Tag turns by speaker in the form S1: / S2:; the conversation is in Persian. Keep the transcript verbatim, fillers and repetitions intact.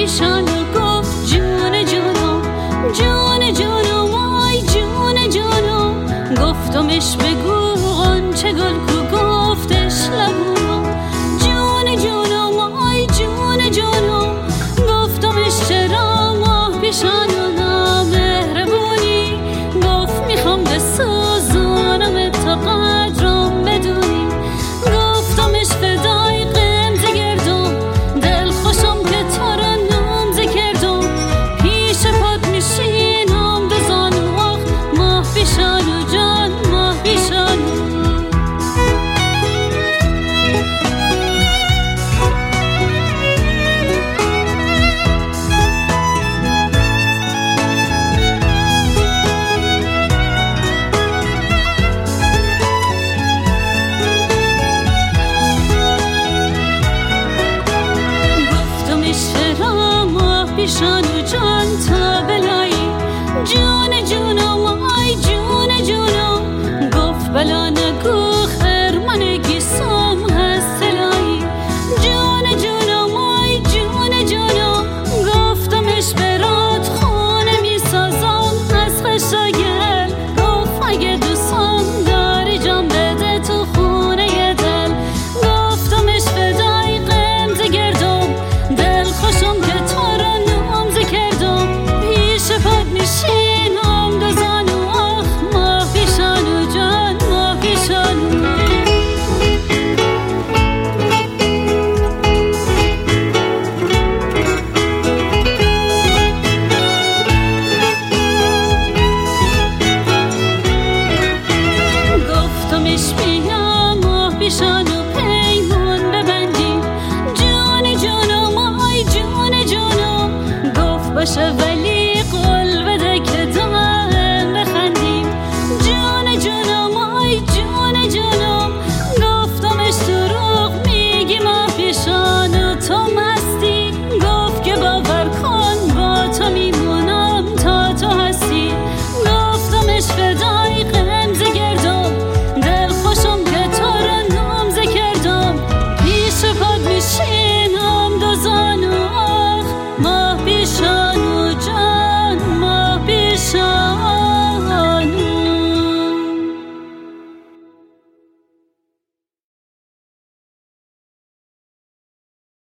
S1: پیشانو گفت جون جونو جون جونو وای جون جونو گفتمش بگو غنچه گل کو گفتش لبونو جون جونو وای جون جونو گفتمش چرا ماه پیشانو نامهربونی گفت میخوام بسوزونم تا قدرم بدونی گفتمش فدای قمز گردم دل خوشم که تو رو نومزه کردم پیش پات میشینم دو زانو آخ ماه پیشانو جان ماه پیشانو پیشانو جان تا بلایی جون جونو وای جون جونو گفت بلا نگو خرمانگی سام هست سلایی جون جونو وای جون جونو گفتمش برات خونه میسازم از خشاگل گفت اگه دوستم داری جان بده تو خونه دل گفتمش فدای قمز گردم دل خوشم که تو میشینم دو زانو آخ ماه پیشانو جان ماه پیشانو گفتمش میام ماه پیشانو پیمون ببندیم جون جونو مای جون جونو گفت باشه